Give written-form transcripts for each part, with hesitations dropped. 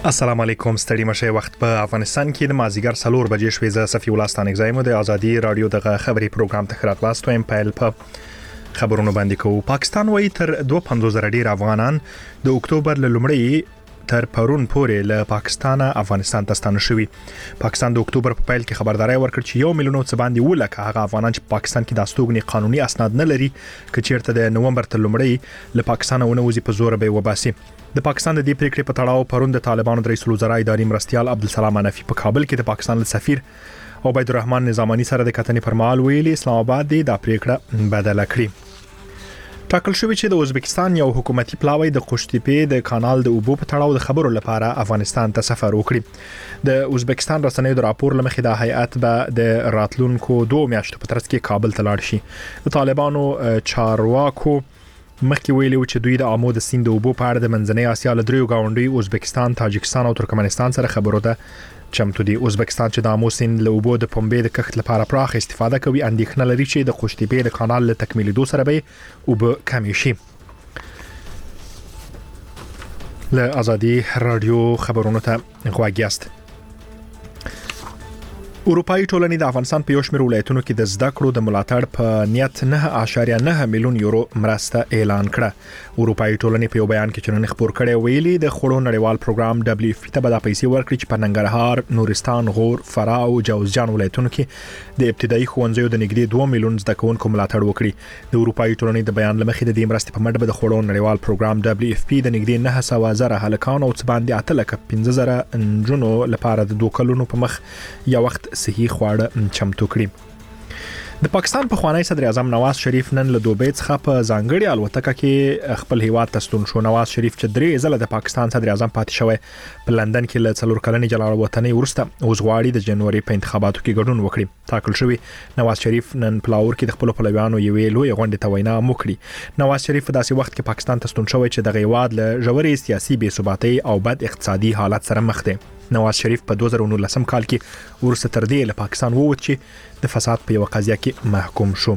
السلام علیکم ستړي مشه وخت په افغانستان کې د مازیګر 4 بجې شوې ز صفي ولستان اگزایم د ازادي رادیو دغه خبري پروګرام ته خراغلاستو ام پایل په خبرونو باندې کوو. پاکستان وایي تر 250 ډیر افغانان د اکتوبر لومړی تر پرون پورې له پاکستان افغانستان ته ستانه شوي. پاکستان د اکتوبر په پیل کې خبرداري ورکړه چې 1 میلیون څه باندې ولکه هغه افغانان چې پاکستان کې د استوګنې قانوني اسناد نه لري چې چیرته د نومبر تر لومړی له پاکستان ونوځي په زور به وباسي. د پاکستان د دې پریکړې په تړاو پرون د طالبانو د رئیس الوزرا اداري مرستيال عبدالسلام حنفي په کابل کې د پاکستان سفیر عبید الرحمن نظامانی سره د کتنې پر مهال ویلي اسلام آباد د پریکړه بدله کړې. ټاکل شوی چې د ازبکستان یو حکومتي پلاوی د قوشتېپې د کانال د اوبو په تړاو د خبرو لپاره افغانستان ته سفر وکړي. د ازبکستان رسنیو د راپور لمخې د هیئت به د راتلونکو 2 میاشتو په ترڅ کې کابل ته لاړ شي. د طالبانو چارواکو مخکې ویلي چې دوی د آمو د سیند د اوبو په اړه د منځنۍ اسیا له دریو گاونډیو ازبکستان، تاجکستان او ترکمنستان سره خبرو ته چمتو دي. ازبکستان چې د آمو سیند له اوبو د پنبې د کښت لپاره پراخ استفاده کوي، اندېښنه لري چې د قوشتېپې د کانال له تکمیلېدو سره به اوبه کمې شي. له ازادي رادیو خبرونو ته غوږ یاست. اروپאי ټولنې د افغانستان په یو شمېر ولایتونو کې د زده کړو د ملاتړ په نیت 9.9 میلیون یورو مرسته اعلان کړه. اروپאי ټولنې په یو بیان کې چنن خبر کړي ویلي د خړو نړیوال پروګرام WFP ته به د پیسې ورکړي چې په ننګرهار، نورستان، غور، فراه او جوزجان ولایتونو کې د ابتدایي ښوونځیو د نږدې 2 میلیون زده کوونکو ملاتړ وکړي. د اروپאי ټولنې د بیان لمخې د دې مرستې په مټ به د خړو نړیوال پروګرام WFP د نږدې 900,000 هلکان او څه باندې 15,000 نجونو لپاره د 2 کلونو په مخ یو وخت صحیح خواړه چمتو کړي. د پاکستان په خوانی صدر اعظم نواز شریف نن له دوبۍ څخه په ځانګړي الوتکه کې خپل هیواد ته ستون شو. نواز شریف چې 3 ځله د پاکستان صدر اعظم پاتې شوی په لندن کې له 4 کلنې جلال وطنۍ ورسته اوس غواړي د جنوري په انتخاباتو کې ګډون وکړي. ټاکل شوی نواز شریف نن پلاور کې د خپل پلویانو یوې لوی غونډې ته وینا وکړي. نواز شریف په داسې وخت کې پاکستان ته ستون شوی چې د هیواد له ژورې سیاسي بې ثباتۍ او بد اقتصادي حالت سره مخ دی. نواز شریف په 2019 کال کې ورسته تر دې له پاکستان ووت چې د فساد په یو قضیه کې محکوم شو.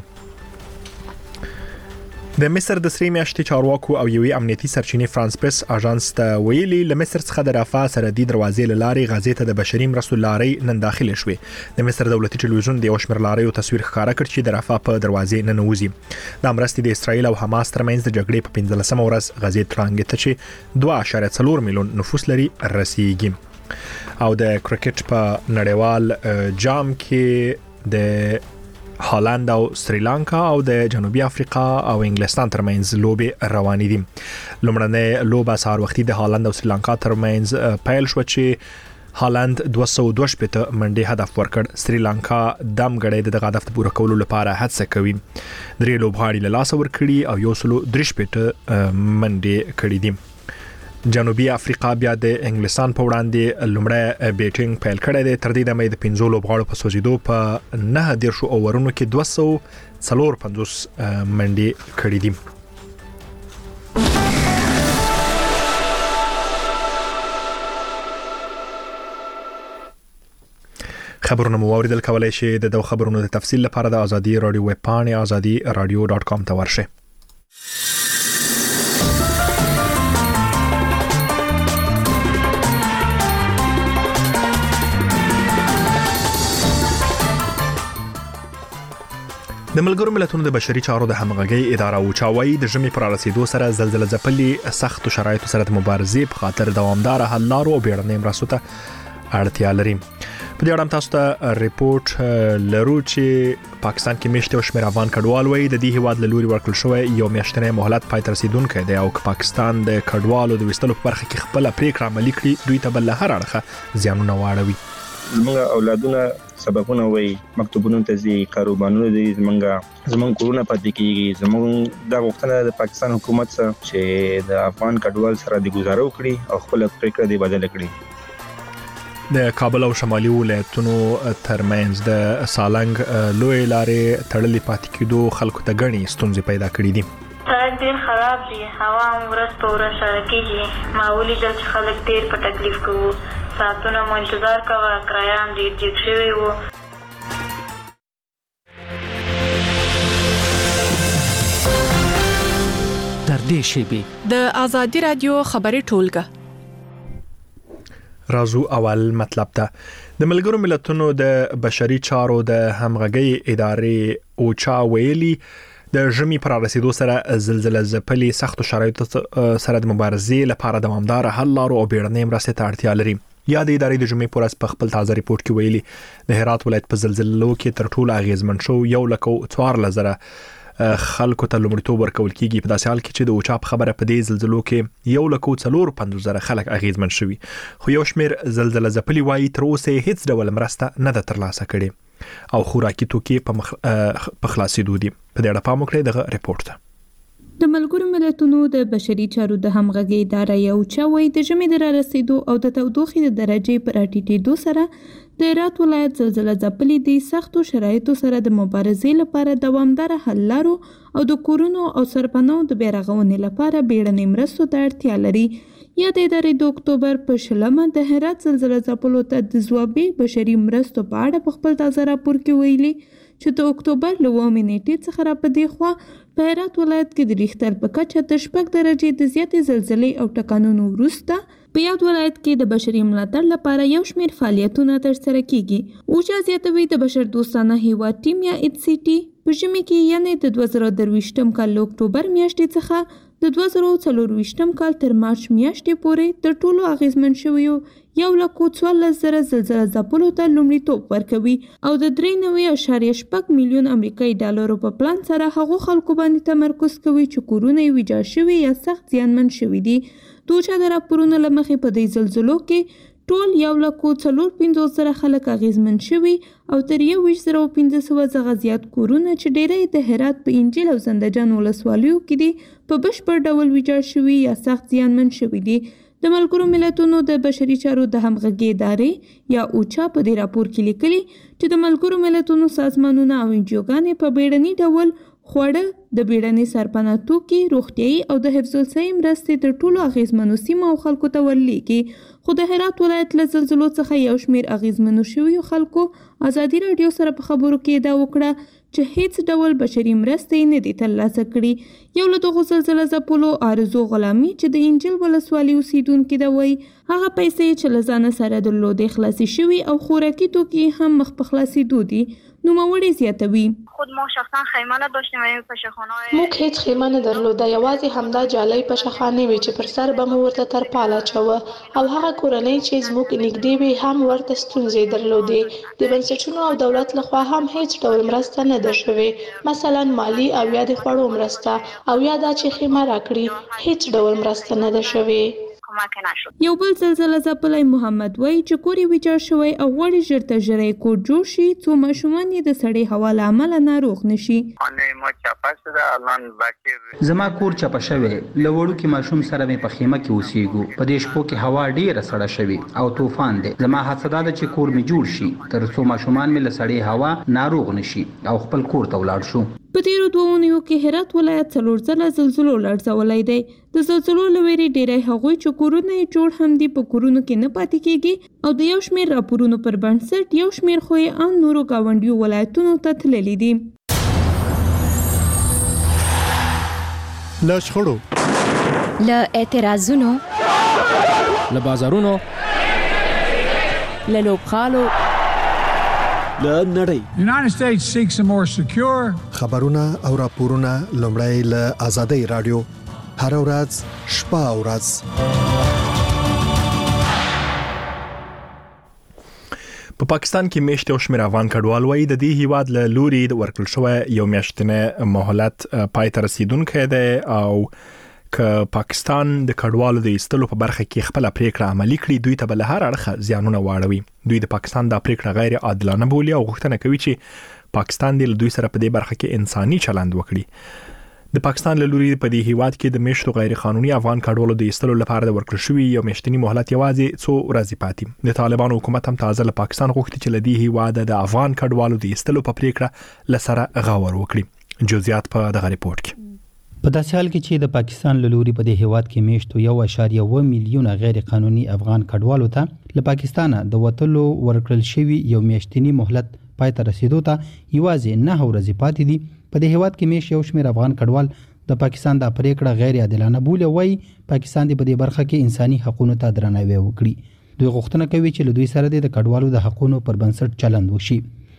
د مصر د 3 میاشتې چارواکو او یوې امنیتي سرچینې فرانس پریس اژانس ته ویلي له مصر څخه د رافاه سرحدي دروازې لارې غزې ته د بشري مرستو لارې نن داخله شوې. د مصر دولتي ټلویزیون د یو شمېر لاریو تصویر ښکاره کړ چې د رافاه په دروازې ننوځي. د مرستې د اسرایل او حماس ترمنځ د جګړې په 15مه ورځ غزې ترانګ ته چې 2.4 میلیون نفوس لري رسیږي. او د کرکټ په نړیوال جام کې د هالند او سریلانکا او د جنوبي افریقا او انګلستان ترمنځ لوبې روانې دي. لومړنۍ لوبه سهار وختي د هالند او سریلانکا ترمنځ پیل شو چې هالند 222 منډې هدف ورکړ. سریلانکا دم غړې د هدف پوره کولو لپاره هڅه کوي. درې لوبغاړي له لاس ورکړي او 133 منډې کړې دي. جنوبي افریقا بیا د انګلستان په وړاندې لومړی بیټینګ پیل کړی دی. تر دې دمه د 15 لوبغاړو په سوځیدو په 9 اوورونو کې 254 منډې کړې دي. خبرونه مو اوریدل کولای شئ د خبرونو د تفصیل لپاره د ازادي رادیو ویب پاڼې azadiradio.com ته ورشئ. د ملګرو ملتونو د بشري چارو د همغږي اداره اوچاوي د ژمي پر رسیدو سره زلزلې ځپلي سخت شرایطو سره د مبارزې په خاطر دوامدار حل لارو او بیړنۍ مرستو ته اړتیا لري. په دې اړه تاسو ته ریپورت لرو چې پاکستان کې میشته او شمېر افغان کډوال وایي د دې هیواد له لوري ورکړل شوی یو میاشتنی مهلت پای ته رسیدونکی دی او که پاکستان د کډوالو د وستلو په برخه کې خپل پریکړه عملي کړي دوی ته بل هر اړخه زیانونه واړوي. زمونږ اولادونه سبقونه وای، مکتوبونو ته ځي، کاروبارونه دي، زمونږ کورونه پاتې کیږي. زمونږ د غوښتنه د پاکستان حکومت سره چې د افغان کډوال سره د گزارو کړي او خپل پریکړه دی بدل کړي. د کابل او شمالي ولایتونو ترمنځ د سالنګ لوی لارې تړلې پاتې کېدو خلکو ته غني ستونزې پیدا کړې دي. ډېر خراب دي، هوا ورځ په ورځ سره کېږي. ما ولیدل چې خلک ډېر په تکلیف کوي. ساعتونه مو انتظار کوه، کرایه هم ډېر جګ شوی و. در دې شیبې د ازادي رادیو خبري ټولګه راځو اول مطلب ته. د ملګرو ملتونو د بشري چارو د همغږي ادارې اوچا ویلي د ژمي پر رسیدو سره زلزلې ځپلي سخت شرایطو سره د مبارزې لپاره دوامدار حل لارو او بیړنۍ مرستې ته اړتیا لري. یا د ادارې د ژمي پر اس په خپل تازه ریپورت کې ویلي د هرات ولایت په زلزلو کې تر ټولو اغیزمن شو 1,14,000 خلکو ته لومړیتوب ورکول کیږي. په داسې حال کې چې د اوچا په خبره په دې زلزلو کې 1,450,000 خلک اغیزمن شوي، خو یو شمیر زلزلې ځپلي وایي تر اوسه هیڅ ډول مرسته نه ده ترلاسه کړې او خوراکي توکي په خلاصېدو دي. په دې اړه پام وکړئ دغه ریپورت ته. د ملګرو ملتونو د بشري چارو د همغږي اداره یو چوي د ژمي د رسیدو او د تودوخې د درجې پر ټیټېدو سره د هرات ولایت زلزلې ځپلي دي سختو شرایطو سره د مبارزې لپاره دوامدار حل لارو او د کورونو او سرپناو د بیرغونې لپاره بیړنۍ مرستو ته اړتیا لري. یا د ادارې د اکتوبر په 16 د هرات زلزلې ځپلو ته د ځوابي بشري مرستو په اړه په خپل تازه راپور کې ویلي چې د اکتوبر له 9 نیټې څخه را پدې خوا په هرات ولایت کې د ریختر په کچه د 6 درجې د زیاتې زلزلې او ټکانونو وروسته په یاد ولایت کې د بشري ملاتړ لپاره یو شمېر فعالیتونه ترسره کیږي. اوچا زیاتوي د بشر دوستانه هیواد ټیم یا HCT په ژمي کې یعنی د 2023م کال له اکتوبر میاشتې څخه د 2024م کال تر مارچ میاشتې پورې تر ټولو اغیزمن شویو 1,14,000 زلزلې ځپلو ته لومړیتوب ورکوي او د 93.8 میلیون امریکایي ډالرو په پلان سره هغو خلکو باندې تمرکز کوي چې کورونه یې ویجاړ شوي یا سخت زیانمن شوي دي. دوچا د راپورونو له مخې په دې زلزلو کې ټول 1,450,000 خلک اغیزمن شوي او تر 1,500 څخه زیات کورونه چې ډیری د هرات په انجیل او زندجان ولسوالیو کې دي په بشپړ ډول ویجاړ شوي یا سخت زیانمن شوي دي. د ملګرو ملتونو د بشري چارو د همغږي ادارې یا اوچا په دې راپور کې لیکلي چې د ملګرو ملتونو سازمانونه او انجیوګانې په بیړني ډول خوړه د بیړني سرپناه توکي روغتیايي او د حفظ الصحې مرستې تر ټولو اغیزمنو سیمو او خلکو ته ورلیږي. خو د هرات ولایت له زلزلو څخه یو شمیر اغیزمنو شویو خلکو ازادي رادیو سره په خبرو کې ادعا وکړه چې هیڅ ډول بشري مرستې نه دي ترلاسه کړي. یو له دغو زلزلې ځپلو آرزو غلامي چې د انجیل ولسوالۍ اوسیدونکې ده وایي هغه پیسې چې له ځانه سره درلودې خلاصې شوي او خوراکي توکي هم مخ په خلاصېدو دي. نوموړی زیاتوي موږ هیڅ خیمه نه درلوده، یوازې همدا جالۍ پشخانې وې چې پر سر به مو ورته ترپال اچوه او هغه کورنۍ چې زموږ نږدې وې هم ورته ستونزې درلودې. د بنسټونو او دولت لخوا هم هیڅ ډول مرسته نه ده شوې، مثلا مالی او یا د خوړو مرسته او یا دا چې خیمه راکړي هیڅ ډول مرسته نه ده شوې. یو بل زلزلې ځپلی محمد وایي چې کور یې ویجاړ شوی او غواړي ژر تر ژره یې کور جوړ شي څو ماشومان یې د سړې هوا له امله ناروغ نشي. زما کور چپه شوی، له وړوکي ماشوم سره مې په خیمه کې اوسېږو. په دې شپو کې هوا ډیره سړه شوې او طوفان دی. زما هڅه دا ده چې کور مې جوړ شي تر څو ماشومان مې له سړې هوا ناروغ نشي او خپل کور ته ولاړ شو. په تیرو 2 اونیو کې هرات ولایت 4 ځله زلزلو لړزولی دی. د زلزلو له ویرې ډیری هغوی چې کورونه یې جوړ هم دي په کورونو کې نه پاتې کیږي او د یو شمیر راپورونو پر بنسټ یو شمیر خو یې ان نورو ګاونډیو ولایتونو ته تللي دي. له شخړو، له اعتراضونو، له بازارونو، له لوبغالو، له نړۍ. United States seeks a more secure خبرونه او راپورونه لومړی له آزادۍ رادیو هر ورځ شپه او ورځ. په پاکستان کې میشته او شمیر افغان کډوال وایي د دې هیواد له لوري د ورکړل شوی یو میاشتنه مهلت پای ته رسیدونکی دی او که پاکستان د کډوالو د ایستلو په برخه کې خپل پریکړه عملي کړي دوی ته بل هر اړخ زیانونه واړوي. دوی د پاکستان د پریکړه غیر عادلانه بولي او غوښتنه کوي چې پاکستان د دوی سره په دې برخه کې انساني چلند وکړي. د پاکستان له لوري په دې هیواد کې د میشتو غیر قانوني افغان کډوالو د ایستلو لپاره د ورکړل شوی یو میاشتنی مهلت یوازې څو ورځې پاتې. د طالبانو حکومت هم تازه له پاکستان غوښتي چې له دې هیواد د افغان کډوالو د ایستلو په پریکړه لسره غور وکړي. جزئیات په دغه ریپورت کې. په داسې حال کې چې د پاکستان له لوري په دې هیواد کې میشتو 1.1 میلیون غیر قانوني افغان کډوالو ته له پاکستانه د وټلو ورکړل شوی یو میاشتنی مهلت پای ته رسیدو ته یوازې 9 ورځې پاتې دي. په دې هیواد کې میش یو شمیر افغان کډوال د پاکستان د پریکړه غیر عادلانه بوله وای پاکستان د په دې برخه کې انساني حقوقو ته درناوی وکړي. دوی غوښتنه کوي چې له دوی سره د کډوالو د حقوقو پر بنسټ چلند وشي.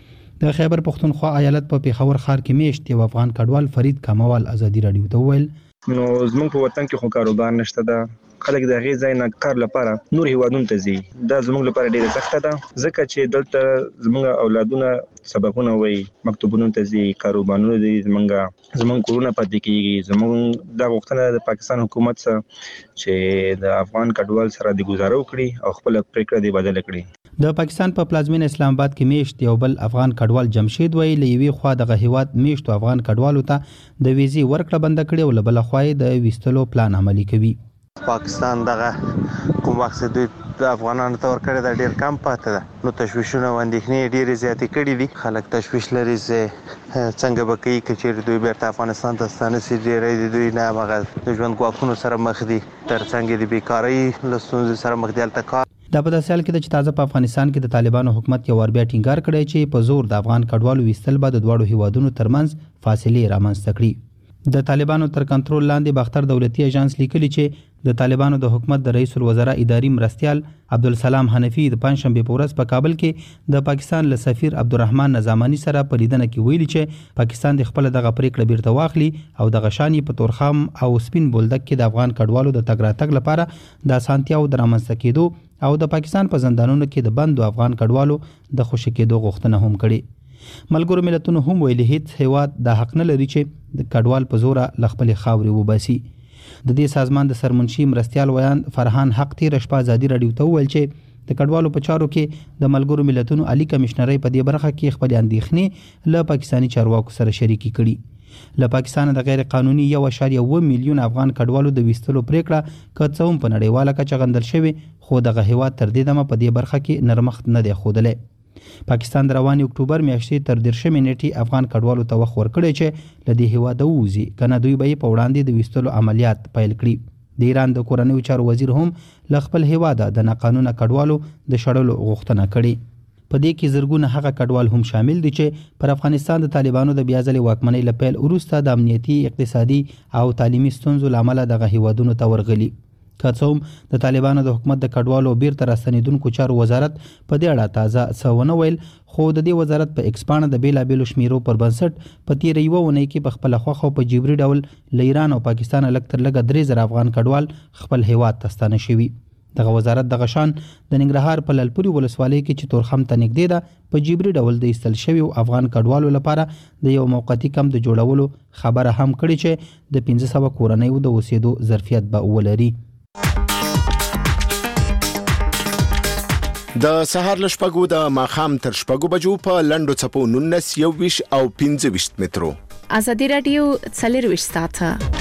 د خیبر پختونخوا ایالت په پیښور ښار کې میشت یو افغان کډوال فرید کمال ازادي رادیو ته وویل نو زموږ په وطن کې خو کاروبار نشته ده، خلک د هغې ځای نه کار لپاره نور هیوادونو ته ځي. دا زموږ لپاره ډیره سخته ده ځکه چې دلته زموږ اولادونه سبقونه وایي، مکتوبونو ته ځي، کاروبارونه دي، زموږ کورونه پاتې کیږي. زموږ دا غوښتنه د پاکستان حکومت سره چې د افغان کډوال سره د گزاره وکړي او خپل پریکړه دی بدل کړي. د پاکستان په پلازمینه اسلام آباد کې میشت یو بل افغان کډوال جمشید وی لوي خوا د هیواد میشتو افغان کډوالو ته د ویزې ورکړه بند کړي او بل خوا د ویستلو پلان عملي کوي. پاکستان دغه کوم مقصد د افغانانو ته ورکړی دا ډیر کم پاتې ده، نو تشویشونه او اندېښنې ډېرې زیاتې کړي دي. خلک تشویش لري چې څنګه به کوي که چېرې دوی بیرته افغانستان ته ستانه شي. ډېری د دوی نه هماغه د ژوند ګواښونو سره مخ دي، ترڅنګ د بیکارۍ له ستونزې سره مخ دي. هلته کار دا په داسې حال کې ده چې تازه په افغانستان کې د طالبانو حکومت یو ور بیا ټینګار کړی چې په زور د افغان کډوالو ویستل به د دواړو هیوادونو ترمنځ فاصلې رامنځته کړي. د طالبانو تر کنټرول لاندې باختر دولتي اژانس لیکلي چې د طالبانو د حکومت د رئیس الوزرا اداري مرستیال عبدالسلام حنفي د پنځشنبه په ورځ په کابل کې د پاکستان له سفیر عبدالرحمن نظامانی سره په لیدنه کې ویلي چې پاکستان د خپل دغه پریکړه بیرته واخلي او د غشانی په تورخم او سپین بولدک کې د افغان کډوالو د تګ راتګ لپاره د اسانتیاو د رامنځته کېدو او د پاکستان په زندانونو کې د بندو افغان کډوالو د خوشی کېدو غوښتنه هم کړې. ملګرو ملتونو هم ویلي هیڅ هیواد د حق نه لري چې د کډوال په زور له خپل خاورې وباسي. د دې سازمان د سرمنشي مرستیال ویان فرحان حق تیر شپه ازادي رادیو ته ویل چې د کډوالو په چارو کې د ملګرو ملتونو عالی کمشنري په دې برخه کې خپل اندېښنې له پاکستاني چارواکو سره شریکي کړي. له پاکستان د غیر قانوني 1.1 میلیون افغان کډوالو د ویستلو پریکړه کڅوم په نړیواله کچه غندل شوی، خو دغه هیواد تر دې دمه په دې برخه کې نرمښت نه دی ښودلی. پاکستان د رواني اکتوبر میاشتې تر 13 نیټې افغان کډوالو ته وخت ورکړی چې له دې هیواده ووځي، کنه دوی به په وړاندې د ویستلو عملیات پیل کړي. د ایران د کورنیو چارو وزیر هم له خپل هیواده د ناقانونه کډوالو د شړلو غوښتنه کړې. په دې کې زرګونه هغه کډوال هم شامل دي چې پر افغانستان د طالبانو د بیا ځلې واکمنۍ له پیل وروسته د امنیتي، اقتصادي او تعلیمي ستونزو له امله دغه هیوادونو ته ورغلي. که څه هم د طالبانو د حکومت د کډوالو بیرته راستنېدونکو چارو وزارت په دې اړه تازه څه ونه ویل، خو د دې وزارت په ایکس پاڼه د بیلابیلو شمیرو پر بنسټ په تېره یوه اونۍ کې په خپله خوښه او په جبري ډول له ایران او پاکستانه لږ تر لږه 3000 افغان کډوال خپل هیواد ته ستانه شوي. دغه وزارت دغه شان د ننګرهار په للپوري ولسوالۍ کې چې تورخم ته نږدې ده په جبري ډول د ایستل شویو افغان کډوالو لپاره د یو موقتي کمپ د جوړولو خبره هم کړې چې د 1500 کورنیو د اوسېدو ظرفیت به ولري. د سهار له شپږو د ماښام تر شپږو بجو په لنډو څپو 19 21 او 25 مترو. ازادي رادیو 24 ساعته.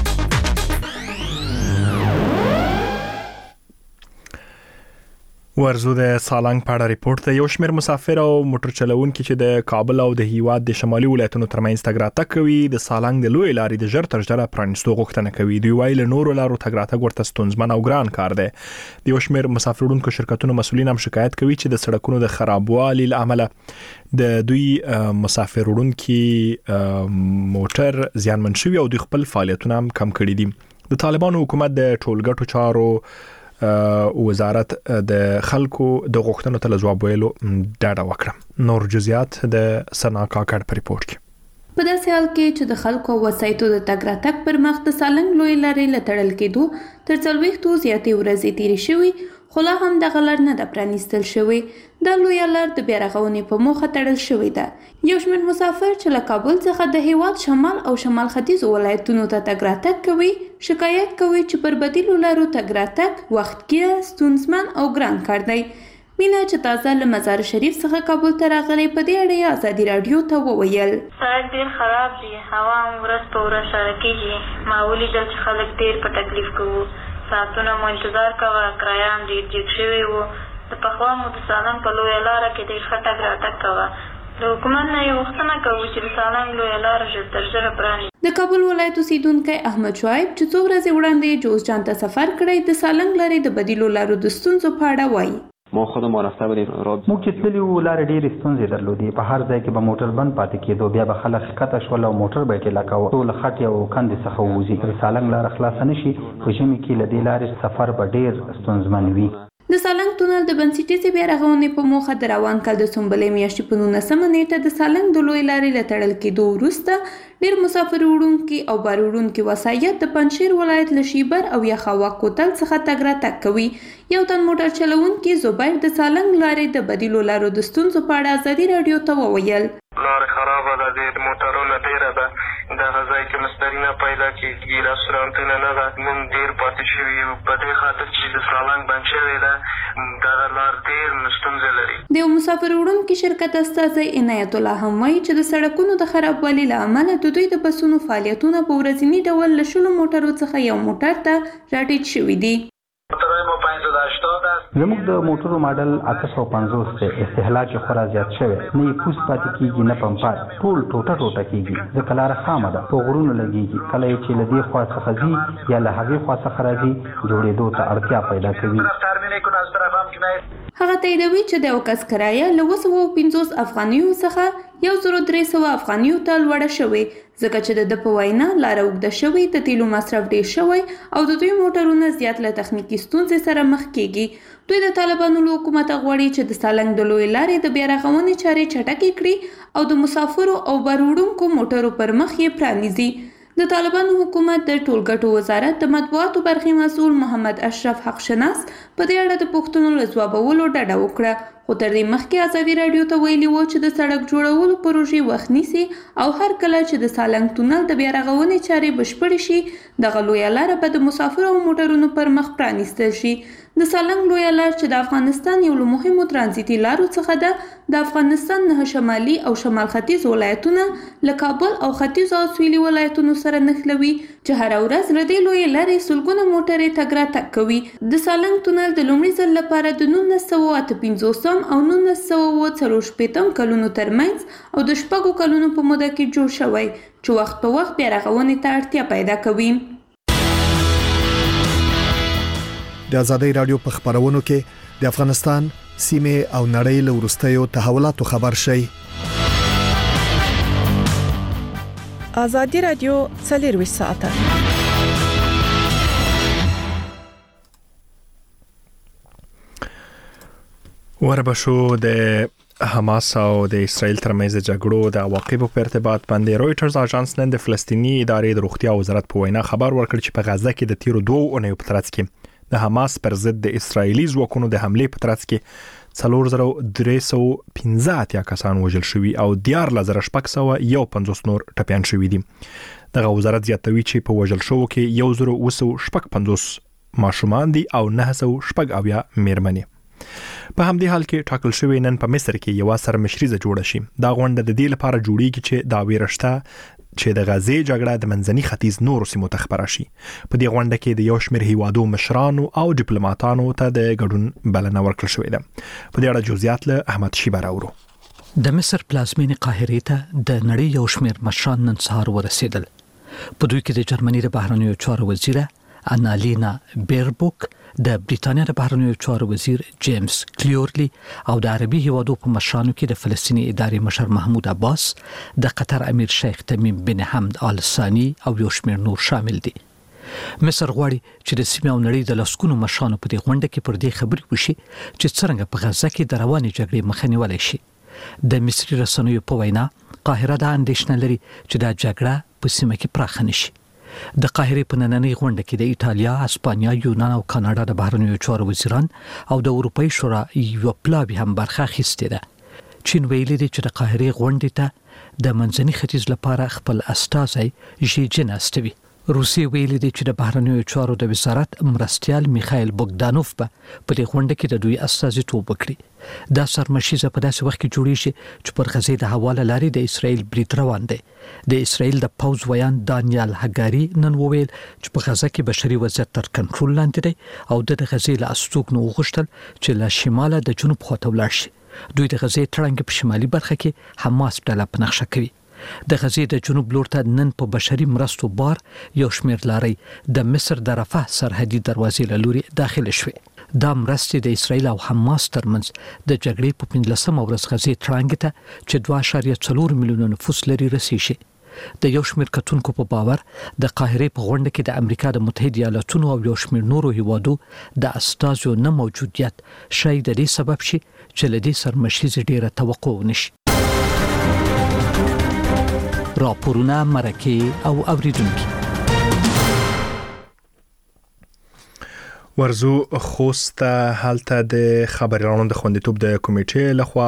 ورزو د سالنګ په اړه ریپورت ته یو شمېر مسافر او موټر چلوونکي چې د کابل او د هیواد د شمالي ولایتونو ترمنځ تګ راتګ کوي د سالنګ د لوی لارې د ژر تر ژره پرانیستو غوښتنه کوي. دوی وایي له نورو لارو تګ راتګ ورته ستونزمن او ګران کار دی. د یو شمېر مسافر وړونکو شرکتونو مسؤلین هم شکایت کوي چې د سړکونو د خرابوالي له امله د دوی مسافر وړونکي موټر زیانمن شوي او دوی خپل فعالیتونه هم کم کړي دي. د طالبانو حکومت د ټولګټو چارو وزارت د خلکو د غوښتنو ته جواب ویلو ډاډه وکړه. نور جزئیات د سنا کاکړ په ریپورت کې. په داسې حال کې چې د خلکو وسایطو د تګ راتګ پر مخ د سالنګ لوی لارې له تړل کېدو تر 40 زیاتې ورځې تېرې شوې، خو لا هم دغه لار نه ده پرانیستل شوې. دا لویه لار د بیا رغونې په موخه تړل شوې ده. یو شمېر مسافر چې له کابل څخه د هیواد شمال او شمال ختیځ ولایتونو ته تګ راتګ کوي شکایت کوي چې پر بدیلو لارو تګ راتګ وختګیر، ستونزمن او ګران کار دی. مینا چې تازه له مزار شریف څخه کابل ته راغلی په دې اړه ازادي رادیو ته وویل سړک ډېر خراب دی، هوا هم ورځ په ورځ سړه کېږي. ما ولیدل چې خلک ډېر په تکلیف کوو، ساعتونه مو انتظار کوه، کرایه هم ډېر جګ شوي وو. د پخوا مو د سالنګ په لویه لاره کې ډېر ښه تګ راتګ کوه. د حکومت نه یې غوښتنه کوو چې د سالنګ لویه لاره ژر تر ژره پرانیزي. د کابل ولایت اوسیدونکی احمد شعیب چې څو ورځې وړاندې جوزجان ته سفر کړی د سالنګ لارې د بدیلو لارو د ستونزو په اړه وایي. ما خودم رفته بودیم موږ چې تللي وو لارې ډېرې ستونزې درلودې. په هر ځای کې به موټر بند پاتې کېدو، بیا به خلک ښکته شول او موټر به یې ټیله کوه ټول خټې او کندې څخه ووځي. د سالنګ لاره خلاصه نه شي، په ژمي کې له دې لارې سفر به ډېر ستونزمن وي. د سالنګ تونل د بنسټیزې بیا رغونې په موخه د روان کال د سنبلې میاشتې په 19 نیټه د سالنګ د لوی لارې له تړل کېدو وروسته ډېر مسافر وړونکي او بار وړونکي وسایط د پنجشیر ولایت له شیبر او یخاوا کوتل څخه تګ راتګ کوي. یو تن موټر چلوونکي زبیر د سالنګ لارې د بدیلو لارو د ستونزو په اړه ازادي راډیو ته وویل. لار خرابه ده، د موټرونو ډیره ده، دغه ځای کې مستري نه پیدا کېږي، رستورانتونه نه ده، موږ ډېر پاتې شوي یو په دې خاطر چې د سالنګ بند شوې ده. دغه لار ډېر ستونزې لري. د یو مسافر وړونکي شرکت استازی عنایت الله هم وایي چې د سړکونو د خرابوالي له امله د دوی د بسونو فعالیتونه په ورځني ډول له 10 موټرو څخه یو موټر ته راټیټ شوي دي. زموږ د موټرو ماډل 850 ته استهلاک خورا زیات شوی، نه یې پوس پاتې کېږي نه پمپار، ټول ټوټه کېږي. ځکه لاره خامه ده، په غرونو لګېږي، کله یې چې له دې خوا څخه ځي یا له هغې خوا څخه راځي جوړېدو ته اړتیا پیدا کوي. هغه تاییدوي چې د یو کس کرایه له 250 افغانیو څخه 1300 افغانیو ته لوړه شوې، ځکه چې د په وینا لاره اوږده شوې، د تیلو مصرف ډېر شوی او د دوی موټرونه زیات له تخنیکي ستونزې سره مخ کېږي. دوی د طالبانو له حکومت غواړي چې د سالنګ د لوی لارې د بیا رغونې چارې چټکې کړي او د مسافرو او بار وړونکو موټرو پر مخ یې پرانیزي. د طالبانو حکومت د ټولګټو وزارت د مطبوعاتو برخې مسؤل محمد اشرف حق شناس په دې اړه د پوښتنو له ځوابولو ډډه وکړه، خو تر دې مخکې ازادي راډیو ته ویلي وو چې د سړک جوړولو پروژې وخت نیسي او هر کله چې د سالنګ تونل د بیا رغونې چارې بشپړې شي دغه لویه لاره به د مسافرو او موټرونو پر مخ پرانیستل شي. د سالنګ لویه لار چې د افغانستان یو له مهمو ترانزیتي لارو څخه ده، د افغانستان 9 شمالي او شمال ختیځ ولایتونه له کابل او ختیځ او سویلي ولایتونو سره نښلوي چې هره ورځ له دې لویې لارې سلګونه موټرې تګ راتګ کوي. د سالنګ تونل د لومړي ځل لپاره د 1958 او 1940 کلونو ترمنځ او د 6 کلونو په موده کې جوړ شوی چې وخت په وخت بیا رغونې ته اړتیا پیدا کوي. د ازادي راډیو په خبرونو کې د افغانستان سیمه او نړۍ له وروستیو تحولاتو خبر شي. ازادي راډیو 24 ساعته وربشو د حماس او د اسرائیل ترمنځ د جګړو د عواقبو په ارتباط باندې رويټرز اژانس نن د فلسطینی ادارې د روغتیا وزارت په وینا خبر ورکړ چې په غزه کې د تیرو 2 اونیو په ترڅ کې د حماس پر ضد د اسرایلی ځواکونو د حمله په ترڅ کې 4315 کسان وژل شوي او 14650 نور ټپيان شوي دي. دغه وزارت زیاتوي چې په وژل شوو کې 1950 ماشومان دي او 970 میرمنې. په همدې حال کې ټاکل شوی نن په مصر کې یو سرمشریزه جوړه شي. دا غونډه د دې لپاره جوړیږي چې دا ویرشته چې د غزې جګړه د منځني ختیځ نورو سیمو ته خبره شي. په دې غونډه کې د یو شمېر هیوادو مشرانو او ډیپلوماټانو ته د ګډون بلنه ورکړل شوې ده. په دې اړه جزئیات له احمد شیبه راوړو. د مصر پلازمینې قاهرې ته د نړۍ یو شمېر مشران نن سهار ورسېدل. په دوی کې د جرمني د بهرنیو چارو وزیره انالینا بیربوک، د بریتانیا د بهرنیو چارو وزیر جیمز کلیورلی او د عربي هیوادو په مشرانو کې د فلسطیني ادارې مشر محمود عباس، د قطر امیر شیخ تمیم بن حمد آل ثانی او یو شمېر نور شامل دي. مصر غواړي چې د سیمې او نړۍ د لسګونو مشرانو په دې غونډه کې پر دې خبرې وشي چې څنګه په غزه کې د روانې جګړې مخه نیولی شي. د مصري رسنیو په وینا قاهره دا اندېښنه لري چې دا جګړه په سیمه کې پراخه نشي. د قاهرې په نننۍ غونډه کې د ایټالیا، اسپانیا، یونان او کاناډا د بهرنیو چارو وزیران او د اروپای شورا یو پلاوی هم برخه اخیستې ده. چین ویلي دی چې د قاهرې غونډې ته د منځني ختیځ لپاره خپل استازی ژي جن استوي. روسیې ویلي دی چې د بهرنیو چارو د وزارت مرستیال میخایل بوګدانوف په دې غونډه کې د دوی استازیتوب وکړي. دا سرمشیزه په داسې وخت کې جوړیږي چې پر غزې د حواله لارې د اسرائیل برید روان دی. د اسرائیل د پوز ویان دانیال هګاری نن وویل چې په غزه کې بشري وضعیت تر کنټرول لاندې دی او د غزې له استوګنو وغوښتل چې له شماله د جنوب خواته ولاړ شي. دوی د غزې تړنګ په شمالي برخه کې حماس ډله په نقشه کوي. د غزې د جنوب لور ته نن په بشري مرستو بار یو شمېر لارې د مصر د رفح سرحدي دروازې له لوري داخله شوې. دا مرستې د اسرائیل او حماس ترمنځ د جګړې په 15مه ورځ غزې تړنګ ته چې 2.4 میلیونه نفوس لري رسیږي. د یو شمېر کتونکو په باور د قاهره په غونډه کې د امریکا د متحده ایالاتونو او یو شمېر نورو هیوادو د استازو نه موجودیت شاید د دې سبب شي چې لدې سرمشيزه ډیره توقع ونشي. راپورونه مرکه او اوریدونکو ورزو خوست حالته د خبريالانو د خوندیتوب د کمیټې لخوا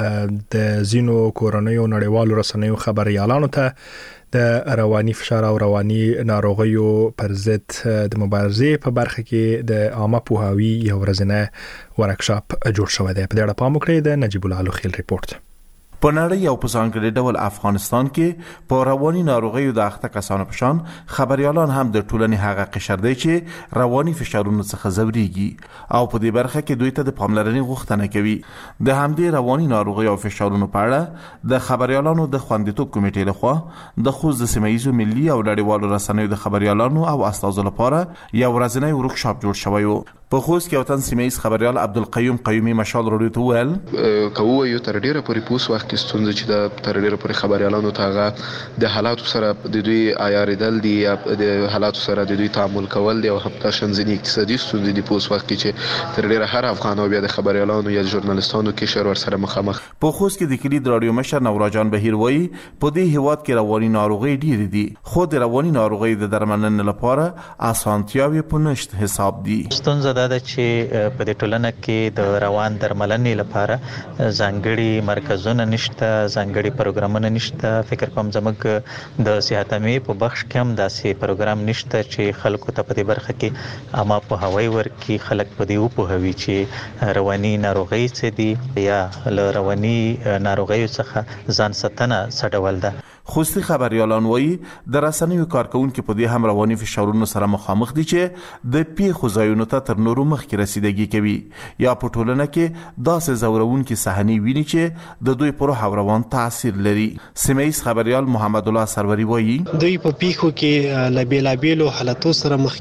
د زینو کورونیو نړیوالو رسنیو خبريالانو ته د رواني فشار او رواني ناروغیو پر ضد د مبارزې په برخه کې د عامه پوهاوي یو ورځنی ورکشاپ جوړ شوی دی. په دې اړه پام وکړئ. د نجیب الله لوخیل ریپورت. په نړۍ او په ځانګړي ډول افغانستان کې په رواني ناروغیو د اخته کسانو په شان خبريالان هم د ټولنې هغه قشر دی چې رواني فشارونو څخه ځوريږي او په دې برخه کې دوی ته د پاملرنې غوښتنه کوي. د همدې رواني ناروغیو او فشارونو په اړه د خبريالانو د خوندیتوب کمیټې لخوا د خوست د سیمه‌ییزو ملي او نړیوالو رسنیو د خبريالانو او استازو لپاره یو ورځنی ورکشاپ جوړ شوی و. په خوست کې وطن سیمه‌ییز خبريال عبدالقیوم قیومي مشال رادیو ته ویل کوو یو تر ډیره پورې پوس وخت کې ستونزې چې د تر ډیره پورې خبريالانو ته د حالاتو سره د دوی عیاریدل دي یا د حالاتو سره د دوی تعامل کول دي او حتی شنځنی اقتصادي ستونزې د پوس وخت کې چې تر ډیره هر افغان او بیا د خبريالانو یا ژورنالیستانو کې شر ور سره مخامخ. په خوست کې د کلید رادیو مشر نوراجان بهیر وایي په دې هیواد کې رواني ناروغي ډېرې دي خو د رواني ناروغي د درملنې لپاره اسانتیاوې په نشت حساب دي. ستونزه ده چې په دې ټولنه کې د روان درملنې لپاره ځانګړي مرکزونه نشته، ځانګړي پروګرامونه نشته. فکر کوم زموږ د صحت امې په بخش کې هم داسې پروګرام نشته چې خلکو ته په دې برخه کې عامه پوهاوی ورکړي، خلک په دې وپوهوي چې رواني ناروغي څه دي یا له رواني ناروغیو څخه ځان ساتنه څه ډول ده. خوستي خبريالان وایي د رسنیو کارکونکو په دې هم رواني فشارونو سره مخامخ دي چې د پیښو ځایونو ته تر نورو مخکې رسیدګي کوي یا په ټولنه کې داسې زورونکي صحنې ویني چې د دوی پر روح او روان تاثیر لري. سیمه‌ییز خبريال محمد الله سروري وایي دوی په پیښو کې لبیلابیلو حالتو سره مخ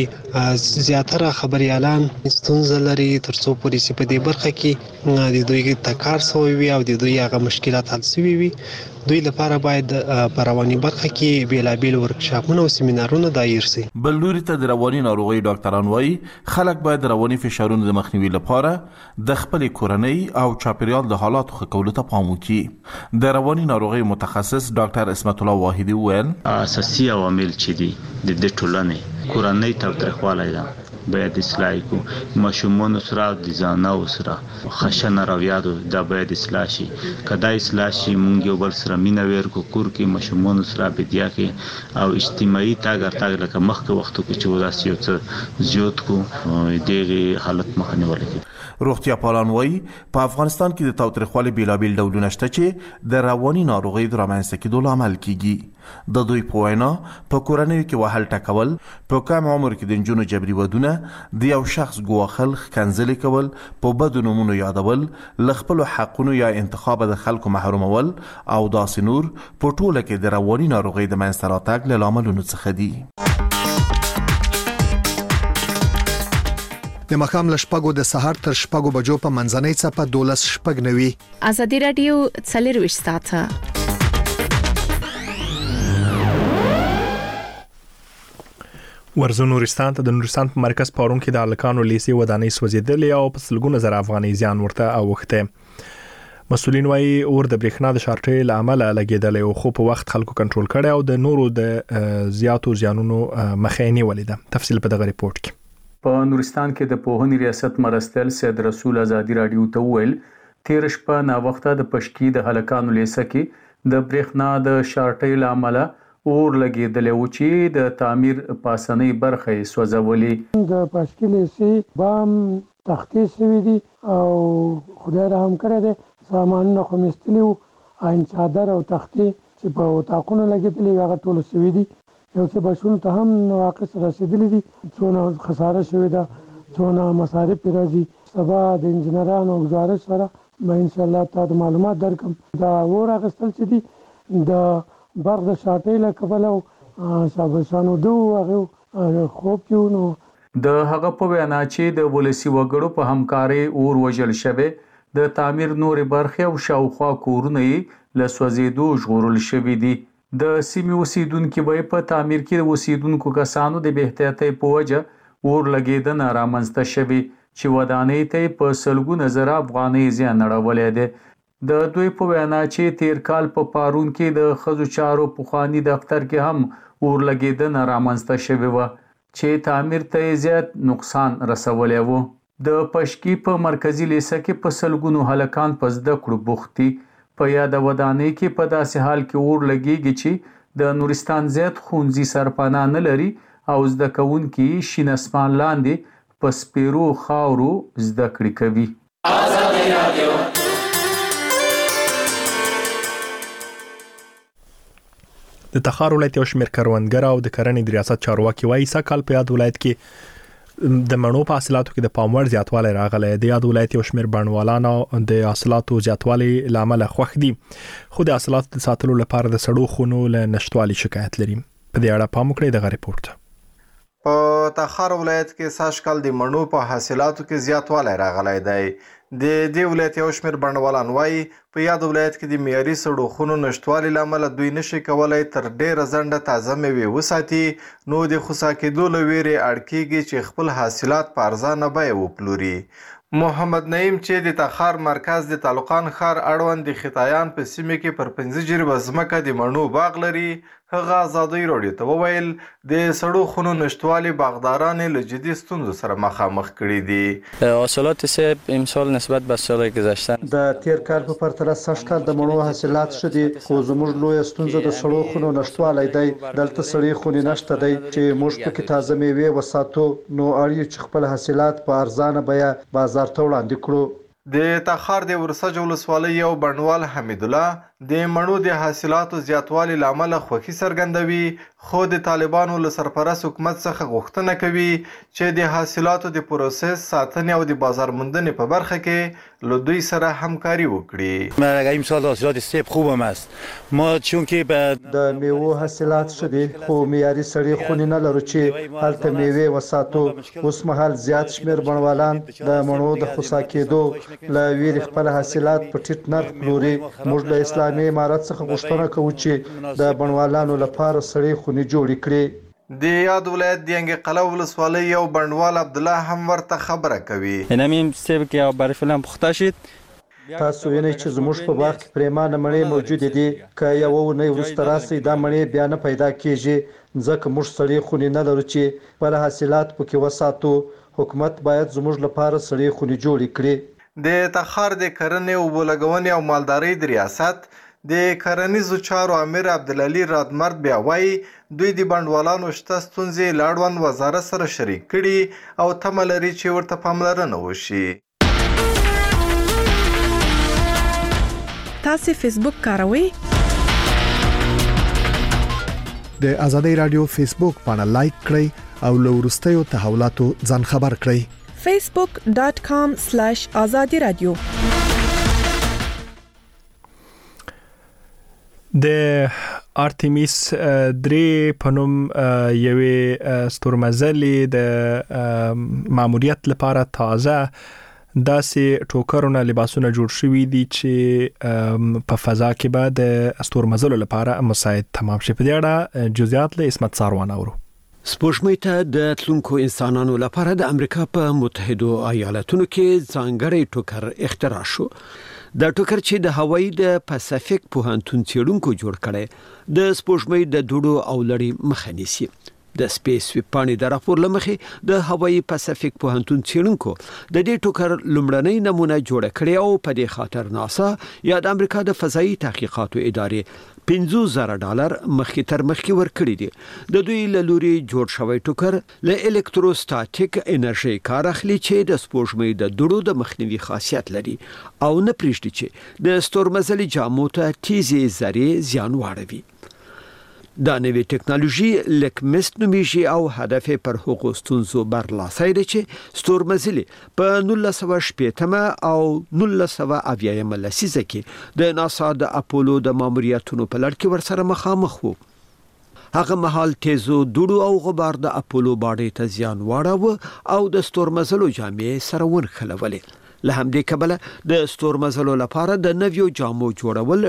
کیږي. زیاتره خبريالان ستونزه لري ترڅو پولیس په دې برخه کې د دوی تکار سوی وي او د دوی هغه مشکلات حل شوي وي. دوی لپاره باید په رواني برخه کې بیلابیل ورکشاپونه او سیمینارونه دایر شي. بل لوري ته د رواني ناروغي ډاکټران وایي خلک باید رواني فشارونو د مخنیوي لپاره د خپل کورنۍ او چاپیریال د حالاتو ښه کولو ته پام وکړي. د رواني ناروغي متخصص ډاکټر اسمت الله واحدي ویل اساسي عوامل چې دي د ټولنې کورنۍ تاوتریخوالی ده باید اصلاح کو، ماشومان سره د ځانو سره خشنه رویادو دا باید اصلاح شي. کدا اصلاح شي مونږ یو بل سره مینا ورکو کور کې ماشومان سره بدیا کې او اجتماعي تاګر لکه مخکې وختو کې چې وداسي یو څه زیات کو دغه حالت مخنیول کی. روغتیا پالان وایي په افغانستان کې د تاوتریخوالي بیلابیل ډولونه شته چې د رواني ناروغي د رامنځته کېدو لامل کیږي. د دوی په وینا په کورنیو کې وهل ټکول، په کم عمر کې د نجونو جبري ودونه، د یو شخص ګواښل، ښکنځلې کول، په بدو نومونو یادول، له خپلو حقونو یا انتخاب د خلکو محرومول او داسې نور په ټوله کې د رواني ناروغۍ د منځته راتګ له لاملونو څخه دي. د مخام لشپګو د سحر تر شپګو بجو په منځنۍ صفه 12 شپګ نوي. ازادي رادیو څلرويش ساعته. ورزو نورستان ته د نورستان په مرکز پارون کې د الکانو لیسي ودانۍ سوځیدلې او په سلګونه زره افغاني زیان ورته اوخته. مسولین وايي اور د برېښنا د شارټۍ له امله لګیدل او خو په وخت خلکو کنټرول کړي او د نورو د زیاتو زیانونو مخه نیولې ده. تفصیل په دغه ریپورت کې. په نورستان کې د پوهنې ریاست مرستل سید رسول ازادي رادیو ته ویل تیر شپه نا وخته د پشکی د هلکانو لیسه کې د برېښنا د شارټۍ له امله اور لګیدل او چې د تعمیر پاسنۍ برخه سوځولې. د پشکی لیسه بام تختی سوي دي او خدای رحم کړی دی سامانونه خو مستلیو عین چادر او تختی چې په وتاقونو لګیدلې هغه ټول سوي دي. یو څه بشون ته هم نواقص رسیدلې دي، څونه خساره شوې ده، څونه مصارف راځي. سبا د انجنیرانو گزارش سره به ان شاء الله تاسو معلومات درکم. دا اور اغستل چې دي د برق د شاټۍ له کبله او شابسانو هغه خوب کېونو د هغه په وینا چې د ولسی وګړو په همکاري اور وژل شوه د تعمیر نورې برخې او شاوخوا کورونه له سوځېدو ژغورل شوي دي. د سیمې اوسیدونکو به په تعمیر کې د اوسیدونکو کسانو د بهترۍ په وجه اور لګیدنه رامنځته شوې چې ودانۍ ته په سلګونه زره افغانۍ زیان اړولی دی. د دوی په وینا چې تیر کال په پارون کې د ښځو چارو پخواني دفتر کې هم اور لګیدنه رامنځته شوې وه چې تعمیر ته زیات نقصان رسولی و. د پشکي په مرکزي لیسه کې په سلګونو هلکان په زده کړو بوخت دي. په یاده ودانۍ کې په داسې حال کې اور لګیږي چې د نورستان زیات ښوونځي سرپناه نه لري او زده کوونکي شین اسمان لاندې په سپیرو خاورو زده کړې کوي. د تخار ولایت یو شمېر کروندګر او د کرنې د ریاست چارواکي وایي سږ په یاد ولایت کې د مڼو په حاصلاتو کې د پام وړ زیاتوالی راغلی. د یاد ولایت یو شمېر بڼوالان د حاصلاتو زیاتوالي له امله خوښ دي، خو د حاصلاتو د ساتلو لپاره د سړو خونو له نشتوالي شکایت لري. په دې اړه پام وکړئ دغه ریپورت. په تخار ولایت کې سږ کال د مڼو په حاصلاتو کې زیاتوالی راغلی دی. د دې ولایت یو شمېر بڼوالان وایي په یاد ولایت کې د معیاري سړو خونو نشتوالي له امله دوی نشي کولی تر ډېره ځنډه تازه مېوې وساتي، نو د خوسا کېدو له ویرې اړ کېږي چې خپل حاصلات په ارزانه بیه وپلوري. محمد نعیم چې د تخار مرکز د تعلقان ښار اړوند د خطایان په سیمه کې پر 15 جریبه ځمکه د مڼو باغ لري، هغه ازادۍ راډیو ته وویل د سړو خونو نشتوالي باغداران له جدي ستونزو سره مخامخ کړي دي. حاصلات سیب امسال نسبت به سال گذشته د تیر کال په پرتله سږ کال د مڼو حاصلات ښه دي، خو زموږ لویه ستونزه د سړو خونو نشتوالی دی. دلته سړې خونې نشته دی چې موږ پکې تازه میوې وساتو، نو اړ چې خپل حاصلات په ارزانه بیه بازار ته وړاندې کړو. د تخار د ورسج ولسوالۍ یو بڼوال حمید الله د مڼو د حاصلاتو زیاتوالي له امله خوښي څرګندوي، خو د طالبانو له سرپرست حکومت څخه غوښتنه کوي چې د حاصلاتو د پروسس، ساتنې او د بازار موندنې په برخه کې له دوی سره همکاري وکړي. امسال حاصلات سیب خوب هم است، ما چون که د میوو حاصلات ښه دي، خو معیاري سړې خونې نه لرو چې هلته میوې وساتو. اوس مهال زیات شمېر بڼوالان د مڼو د خوسا کېدو له ویرې خپل حاصلات په ټیټ نرخ پلوري. موږ له اسلامي امارت څخه غوښتنه کوو چې د بڼوالانو لپاره سړې خونې جوړې کړي. د یاد ولایت د ینګ قلعه ولسوالۍ یو بڼوال عبدالله هم ورته خبره کوي. همین سیب که برای فلان پخته شد تاسو وینئ چې زموږ په باغ کې پریمانه مڼې موجودې دي، که یوه اونۍ وروسته راسئ دا مڼې بیا نه پیدا کېږي، ځکه موږ سړې خونې نه لرو چې خپل حاصلات پکې وساتو. حکومت باید زموږ لپاره سړې خونې جوړې کړي. د تخار د کرنې، اوبو لګونې او مالدارۍ د ریاست د کرنیزو چارو امیر عبدالعلي رادمرد بیا وایي دوی د بڼوالانو شته ستونزې له اړوند وزارت سره شریک کړي او تمه لري چې ورته پاملرنه وشي. تاسو فیسبوک کاروئ؟ د ازادۍ رادیو فیسبوک باندې لایک کړئ او له وروستیو تحولاتو ځان خبر کړئ. facebook.com/azadi radio. د آرتمیس 3 پنوم یوې ستورمزلې د ماموریت لپاره تازه داسې ټوکرونه لباسونه جوړ شوي دي چې په فضا کې به د ستورمزلو لپاره مساعد تمام شي. په دې اړه جزئیات له اسمت ساروان اورو. سپوږمۍ ته د تلونکو انسانانو لپاره د امریکا په متحده ایالاتونو کې ځانګړی ټوکر اختراع شو. دا ټوکر چې د هوایي د پاسفیک پوهنتون څېړونکو جوړ کړی د سپوږمۍ د دوړو او لړۍ مخه نیسي. د سپیس ویبپاڼې د راپور له مخې د هوایي پاسفیک پوهنتون څېړونکو د دې ټوکر لومړنۍ نمونه جوړه کړې او په دې خاطر ناسا یا د امریکا د فضایي تحقیقاتو ادارې $50,000 مخکې تر مخکې ورکړي دي. د دوی له لوري جوړ شوی ټوکر له الکتروستاتیک انرژي کار اخلي چې د سپوږمۍ د دوړو د مخنیوي خاصیت لري او نه پرېږدي چې د ستورمزلي جامو ته تیزې ذرې زیان واړوي. دا نوې ټکنالوژي لکمست نومیږي او هدف پر هغو ستونزو برلاسي دی چې ستورمزلي په 1960 او 1980 لسیزه کې د ناسا د اپولو د ماموریتونو په لړ کې ورسره مخامخ وو. هغه مهال تیزو دوړو او غبار د اپولو باډي ته زیان واړاوه او د ستورمزلو جامې سره ونښلولې. له همدې کبله د ستورمزلو لپاره د نویو جامو جوړول